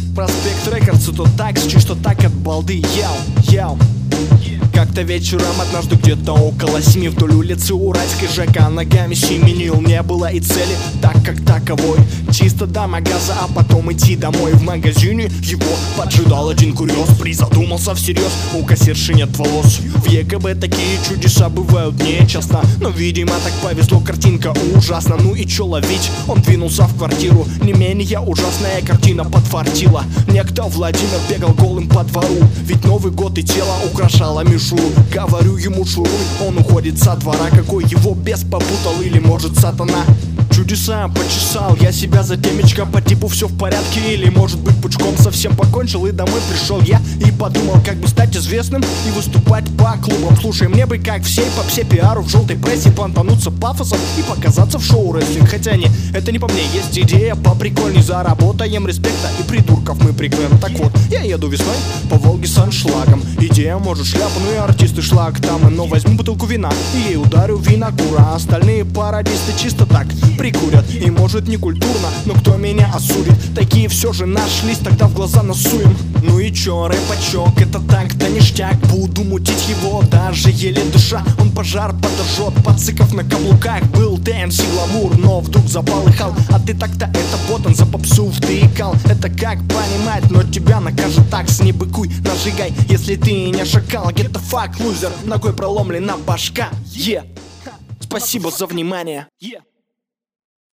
Проспект Рекордс, то так, что так от балды. Яу. Как-то вечером однажды где-то около 7 вдоль улицы Уральской ЖК ногами семенил. Не было и цели, так как таковой. Чисто до магаза, а потом идти домой. В магазине его поджидал один курьез. Призадумался всерьез, у кассирши нет волос. В ЕКБ такие чудеса бывают нечасто, но, видимо, так повезло, картинка ужасна. Ну и чё ловить? Он двинулся в квартиру. Не менее ужасная картина подфартила. Некто Владимир бегал голым по двору, ведь Новый год и тело украшало мишуру. Говорю ему шуруй, он уходит со двора. Какой его бес попутал или может сатана? Чудеса почесал я себя за темечко, по типу все в порядке, или может быть пучком совсем покончил и домой пришел я и подумал, как бы стать известным и выступать по клубам. Слушай, мне бы как всей попсе пиару в желтой прессе понтануться пафосом и показаться в шоу рестлинг. Хотя не, это не по мне, есть идея поприкольней. Заработаем респекта и придурков мы прикроем. Так вот, я еду весной по Волге с аншлагом. Идея может шляпу, ну и артисты шлаг там. Но возьму бутылку вина и ей ударю винокура. Остальные пародисты чисто так прикурят. И может не культурно, но кто меня осудит? Такие все же нашлись, тогда в глаза насуем. Ну и чё, рэпачок, это так-то ништяк. Буду мутить его, даже еле дыша. Он пожар подожжет, подсыков на каблуках. Был ТМС Гламур, но вдруг запал и хал. А ты так-то это ботан за попсу втыкал. Это как понимать, но тебя накажет такс. Не быкуй, нажигай, если ты не шакал. Get the fuck, лузер, ногой проломлена башка. Спасибо за внимание.